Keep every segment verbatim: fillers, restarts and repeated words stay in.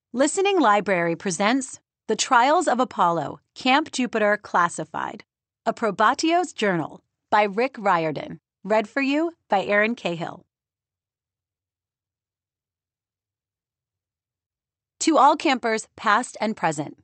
Listening Library presents The Trials of Apollo, Camp Jupiter Classified, a Probatios Journal by Rick Riordan, read for you by Erin Cahill. To all campers, past and present.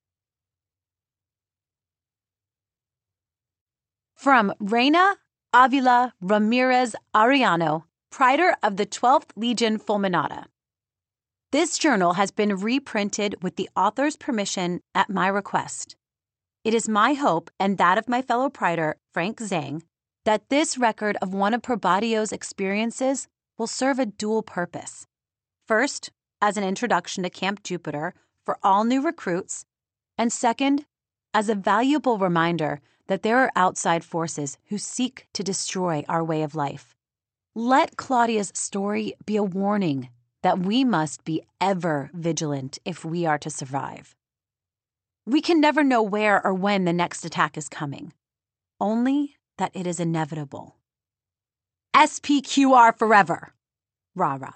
From Reina Avila Ramirez Arellano, Praetor of the twelfth Legion Fulminata. This journal has been reprinted with the author's permission at my request. It is my hope, and that of my fellow praetor, Frank Zhang, that this record of one of Probatios' experiences will serve a dual purpose. First, as an introduction to Camp Jupiter for all new recruits, and second, as a valuable reminder that there are outside forces who seek to destroy our way of life. Let Claudia's story be a warning that we must be ever vigilant if we are to survive. We can never know where or when the next attack is coming, only that it is inevitable. S P Q R forever! Rah-rah.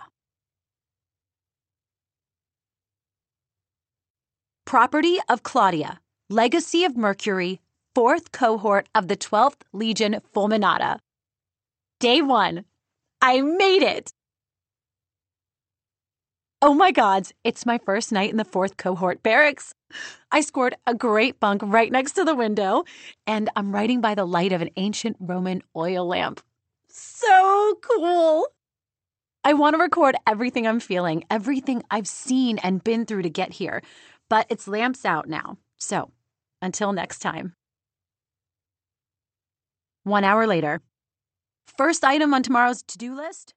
Property of Claudia, Legacy of Mercury, fourth cohort of the twelfth Legion Fulminata. Day one. I made it! Oh my gods, it's my first night in the fourth cohort barracks. I scored a great bunk right next to the window, and I'm writing by the light of an ancient Roman oil lamp. So cool! I want to record everything I'm feeling, everything I've seen and been through to get here, but it's lamps out now, so until next time. One hour later. First item on tomorrow's to-do list?